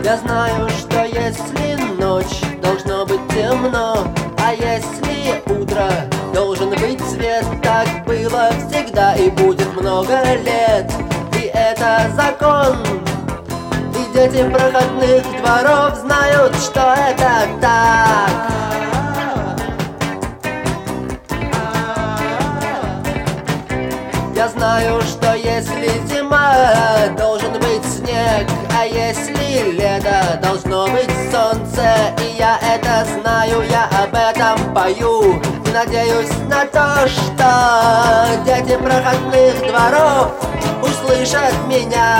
Я знаю, что если ночь, должно быть темно, а если утро, должен быть свет. Так было всегда и будет много лет, и это закон. И дети проходных дворов знают, что это так. Я знаю, что если зима, должен быть снег, а если лето, должно быть солнце. И я это знаю, я об этом пою, и надеюсь на то, что дети проходных дворов услышат меня.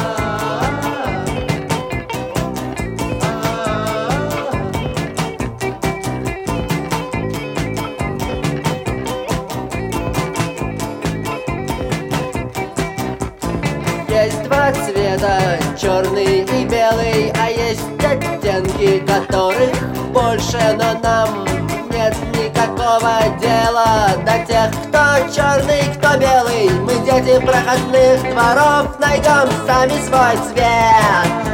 Есть два цвета, черный и белый, а есть оттенки, которых больше, но нам нет никакого дела до тех, кто черный, кто белый. Мы, дети проходных дворов, найдем сами свой цвет.